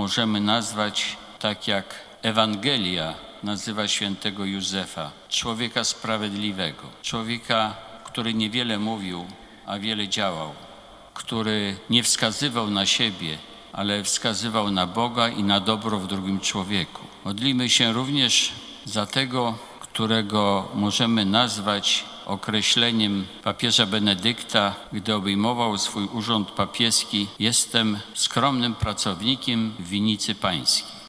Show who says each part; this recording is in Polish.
Speaker 1: możemy nazwać tak jak Ewangelia nazywa świętego Józefa, człowieka sprawiedliwego, człowieka, który niewiele mówił, a wiele działał, który nie wskazywał na siebie, ale wskazywał na Boga i na dobro w drugim człowieku. Modlimy się również za tego, którego możemy nazwać określeniem papieża Benedykta, gdy obejmował swój urząd papieski: jestem skromnym pracownikiem w winnicy pańskiej.